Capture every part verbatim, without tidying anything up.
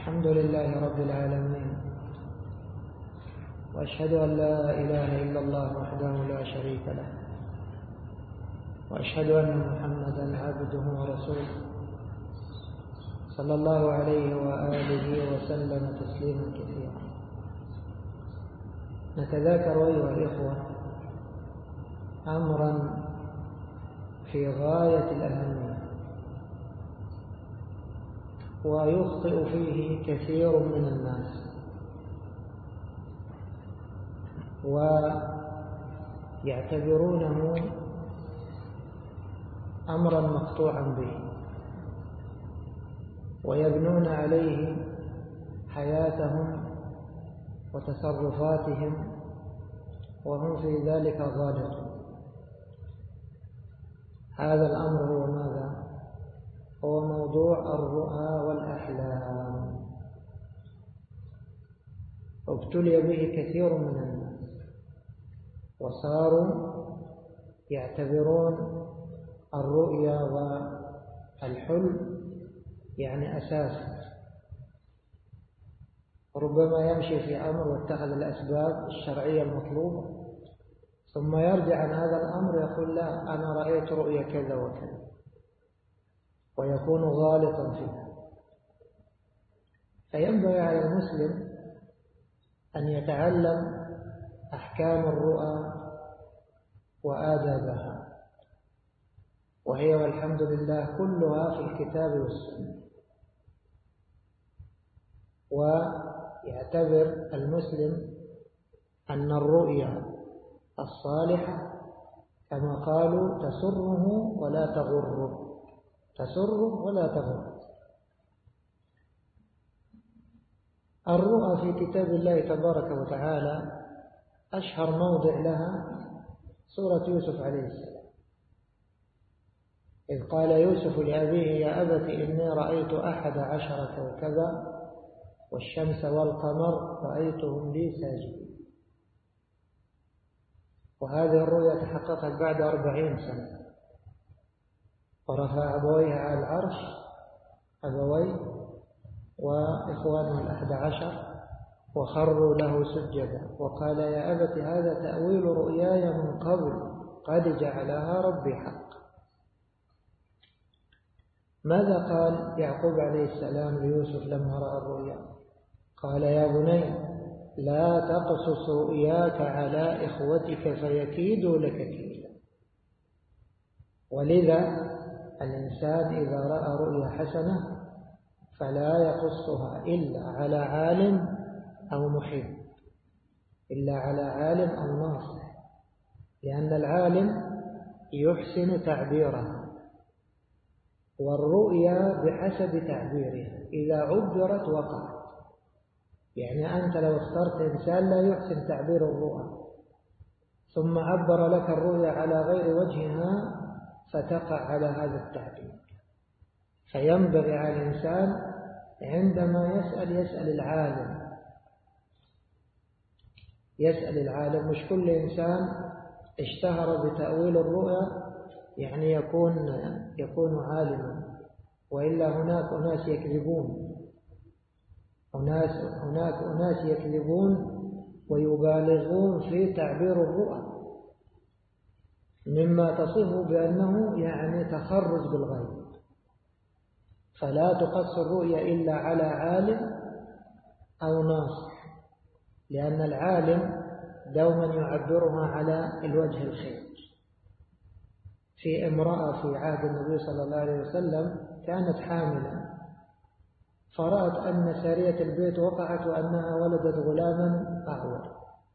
الحمد لله رب العالمين، وأشهد أن لا إله إلا الله وحده لا شريك له، وأشهد أن محمدا عبده ورسوله صلى الله عليه وآله وسلم تسليما كثيرا. نتذاكر أيها الإخوة أمرا في غاية الأهمية، ويخطئ فيه كثير من الناس ويعتبرونه أمرا مقطوعا به، ويبنون عليه حياتهم وتصرفاتهم وهم في ذلك غالطون. هذا الأمر هو ماذا؟ هو موضوع الرؤى والأحلام. ابتلي به كثير من الناس وصاروا يعتبرون الرؤيا والحلم يعني أساسا، ربما يمشي في أمر واتخذ الأسباب الشرعية المطلوبة، ثم يرجع عن هذا الأمر يقول لا أنا رأيت رؤيا كذا وكذا، ويكون غالطا فيها. فينبغي على المسلم أن يتعلم أحكام الرؤى وآدابها، وهي والحمد لله كلها في الكتاب والسنة. ويعتبر المسلم أن الرؤيا الصالحة كما قالوا تسره ولا تغره، تسره ولا تغره. الرؤى في كتاب الله تبارك وتعالى أشهر موضع لها سورة يوسف عليه السلام، إذ قال يوسف لأبيه يا أبت إني رأيت أحد عشر كوكبا والشمس والقمر رأيتهم لي ساجدين. وهذه الرؤيا تحققت بعد أربعين سنة، ورفع أبويه على العرش أبويه وإخوانه الأحد عشر وخروا له سجدا، وقال يا أبت هذا تأويل رؤياي من قبل قد جعلها ربي حق. ماذا قال يعقوب عليه السلام ليوسف لما رأى الرؤيا؟ قال يا بني لا تقصص رؤياك على إخوتك فيكيدوا لك كيدا. ولذا الإنسان إذا رأى رؤيا حسنة فلا يقصها إلا على عالم أو محب، إلا على عالم أو ناصح، لأن العالم يحسن تعبيرها، والرؤيا بحسب تعبيرها إذا عبرت وقعت. يعني أنت لو اخترت إنسان لا يحسن تعبير الرؤى ثم عبر لك الرؤيا على غير وجهها فتقع على هذا التعبير. فينبغي على الإنسان عندما يسأل يسأل العالم، يسأل العالم. مش كل إنسان اشتهر بتأويل الرؤيا يعني يكون يكون عالما، وإلا هناك أناس يكذبون، هناك هناك أناس يكذبون ويبالغون في تعبير الرؤى مما تصفه بأنه يعني تخرج بالغيب. فلا تقص الرؤيا إلا على عالم أو ناصح، لأن العالم دوما يعبرها على الوجه الخير. في امرأة في عهد النبي صلى الله عليه وسلم كانت حاملا، فرأت أن سارية البيت وقعت وأنها ولدت غلاما أعور،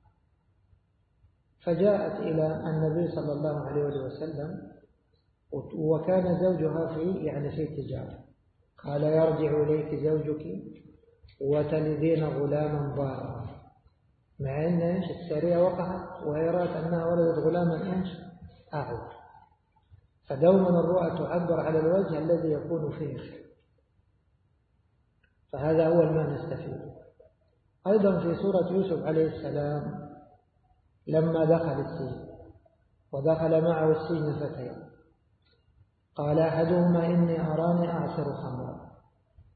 فجاءت إلى النبي صلى الله عليه وسلم، وكان زوجها في يعني في تجارة. قال يرجع إليك زوجك وتلدين غلاما ضارا، مع أن السارية وقعت وهي رأت أنها ولدت غلاما إيش أعور. فدوما الرؤى تعبر على الوجه الذي يكون فيه خير. فهذا أول ما نستفيد. أيضا في سورة يوسف عليه السلام لما دخل السجن ودخل معه السجن فتيان، قال أحدهما إني أراني أعصر خمرا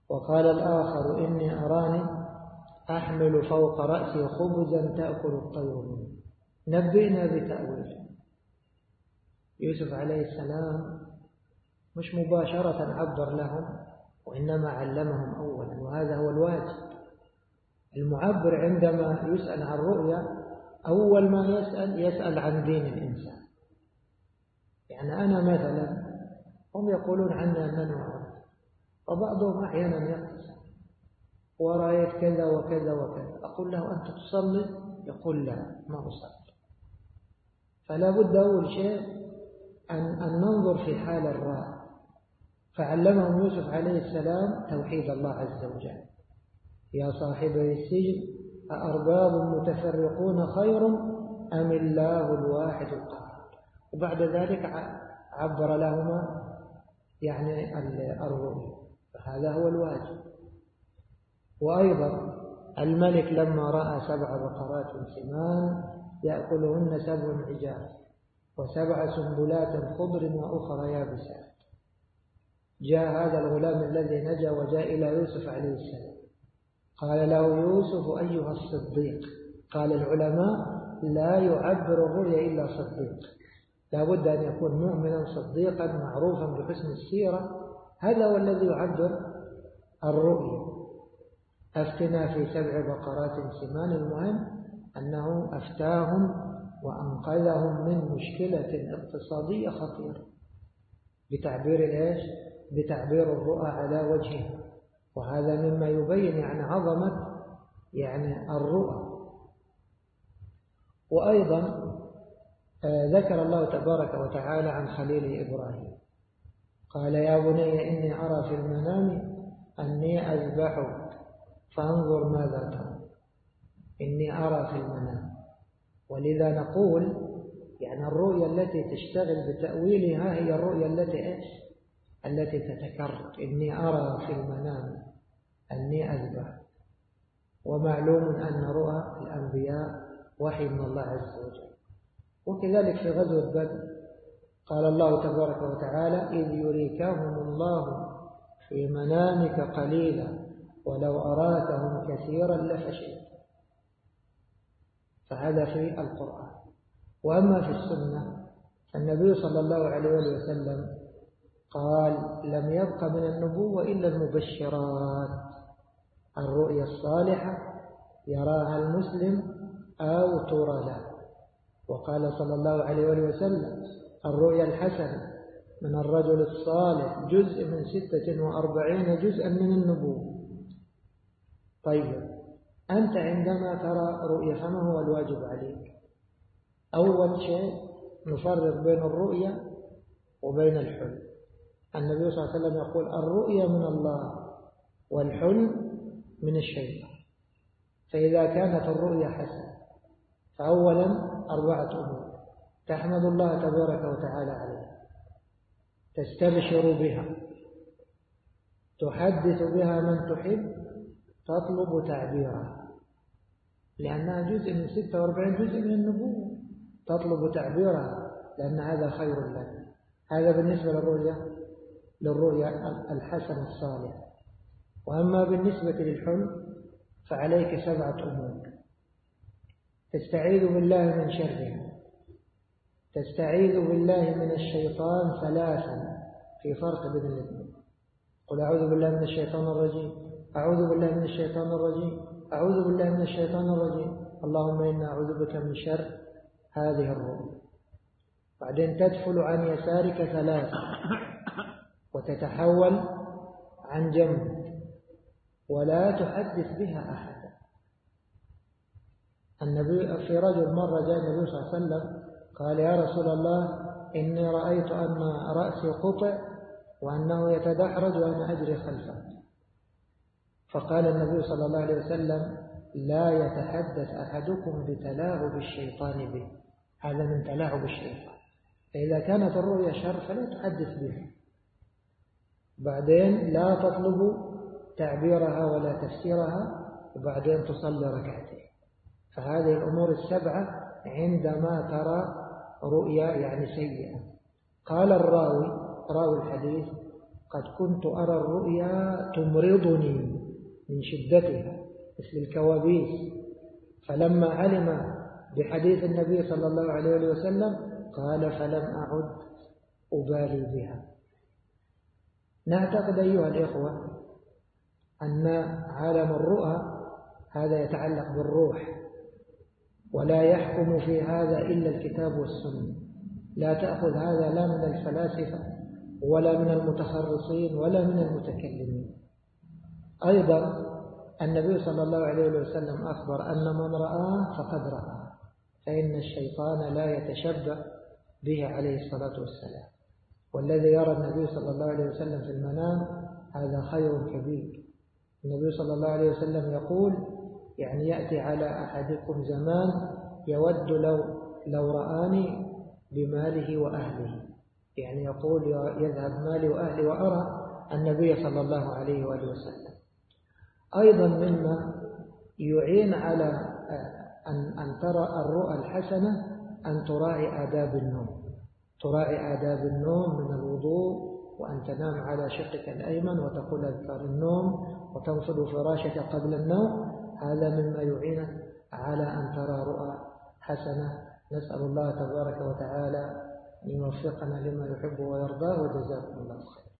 وقال الآخر إني أراني أحمل فوق رأسي خبزا تأكل الطير منه. نبئنا بتأويله. يوسف عليه السلام مش مباشرة عبر لهم، وإنما علمهم أولا، وهذا هو الواجب. المعبر عندما يسأل عن رؤيا أول ما يسأل يسأل عن دين الإنسان. يعني أنا مثلا هم يقولون عنا أننا نعرف، وبعضهم أحيانا يقصد ورأيت كذا وكذا وكذا، أقول له أنت تصلي؟ يقول لا ما أصلي. فلا بد أول شيء أن, أن ننظر في حال الرأي. فعلمهم يوسف عليه السلام توحيد الله عز وجل. يا صاحبي السجن أأرباب متفرقون خير أم الله الواحد القهار. وبعد ذلك عبر لهما يعني الرؤيا، فهذا هو الواجب. وأيضا الملك لما رأى سبع بقرات سمان يأكلهن سبع عجاف وسبع سنبلات خضر وأخرى يابسات، جاء هذا الغلام الذي نجا وجاء إلى يوسف عليه السلام، قال له يوسف أيها الصديق. قال العلماء لا يعبر الرؤيا إلا صديق، لا بد أن يكون مؤمنا صديقا معروفا بحسن السيرة، هذا هو الذي يعبر الرؤيا. أفتنا في سبع بقرات سمان، المهم أنه أفتاهم وأنقذهم من مشكلة اقتصادية خطيرة بتعبير إيش؟ بتعبير الرؤى على وجهه. وهذا مما يبين يعني عظمة يعني الرؤى. وأيضا ذكر الله تبارك وتعالى عن خليله إبراهيم، قال يا بني إني أرى في المنام أني أذبحك فانظر ماذا ترى. إني أرى في المنام. ولذا نقول يعني الرؤيا التي تشتغل بتأويلها هي الرؤيا التي إيش؟ التي تتكرر. إني أرى في المنام أني أذبح. ومعلوم أن رؤى الأنبياء وحي من الله عز وجل. وكذلك في غزوة بدر قال الله تبارك وتعالى إذ يريكهم الله في منامك قليلا ولو أراكهم كثيرا لفشلت. فهذا في القرآن. وأما في السنة النبي صلى الله عليه وسلم قال لم يبق من النبوة إلا المبشرات، الرؤيا الصالحة يراها المسلم أو ترى له. وقال صلى الله عليه وسلم الرؤيا الحسنة من الرجل الصالح جزء من ستة وأربعين جزءا من النبوة. طيب أنت عندما ترى رؤيا فما هو الواجب عليك؟ أول شيء نفرق بين الرؤيا وبين الحلم. النبي صلى الله عليه وسلم يقول الرؤيا من الله والحلم من الشيطان. فإذا كانت الرؤيا حسنة فأولا أربعة أمور تحمد الله تبارك وتعالى عليها، تستبشر بها، تحدث بها من تحب، تطلب تعبيرها، لأنها جزء من ستة وأربعين جزء من النبوة، تطلب تعبيرها لأن هذا خير لك. هذا بالنسبة للرؤيا للرؤيا الحسنة الصالحة. وأما بالنسبة للحلم فعليك سبعة أمور: تستعيذ بالله من شرها، تستعيذ بالله من الشيطان ثلاثا، في فرق بين الاثنين. قل أعوذ بالله من الشيطان الرجيم، أعوذ بالله من الشيطان الرجيم، أعوذ بالله من الشيطان الرجيم، اللهم إنا أعوذ بك من شر هذه الرؤيا. بعدين تدفل عن يسارك ثلاثا وتتحول عن جنبك ولا تحدث بها أحدا. النبي في رجل مرة جاء النبي صلى الله عليه وسلم قال يا رسول الله إني رأيت أن رأسي قطع وأنه يتدحرج وأنا أجري خلفه. فقال النبي صلى الله عليه وسلم لا يتحدث أحدكم بتلاعب الشيطان به، هذا من تلاعب الشيطان. فإذا كانت الرؤيا شر فلا تحدث بها. بعدين لا تطلب تعبيرها ولا تفسيرها، وبعدين تصلي ركعتين. فهذه الأمور السبعة عندما ترى رؤيا يعني سيئة. قال الراوي راوي الحديث قد كنت أرى الرؤيا تمرضني من شدتها مثل الكوابيس، فلما علم بحديث النبي صلى الله عليه وسلم قال فلم أعد أبالي بها. نعتقد أيها الإخوة أن عالم الرؤى هذا يتعلق بالروح، ولا يحكم في هذا إلا الكتاب والسنة. لا تأخذ هذا لا من الفلاسفة ولا من المتخرصين ولا من المتكلمين. أيضا النبي صلى الله عليه وسلم أخبر أن من رآه فقد رأى، فإن الشيطان لا يتشبه به عليه الصلاة والسلام. والذي يرى النبي صلى الله عليه وسلم في المنام هذا خير كبير. النبي صلى الله عليه وسلم يقول يعني يأتي على أحدكم زمان يود لو, لو رآني بماله وأهله، يعني يقول يذهب مالي وأهلي وأرى النبي صلى الله عليه وآله وسلم. أيضا مما يعين على أن, أن ترى الرؤى الحسنة أن تراعي آداب النوم، تراعي آداب النوم من الوضوء، وأن تنام على شقك الأيمن وتقول أذكار النوم وتنفض فراشك قبل النوم. هذا مما يعينك على أن ترى رؤى حسنة. نسأل الله تبارك وتعالى أن يوفقنا لما يحب ويرضاه، وجزاكم الله خيرا.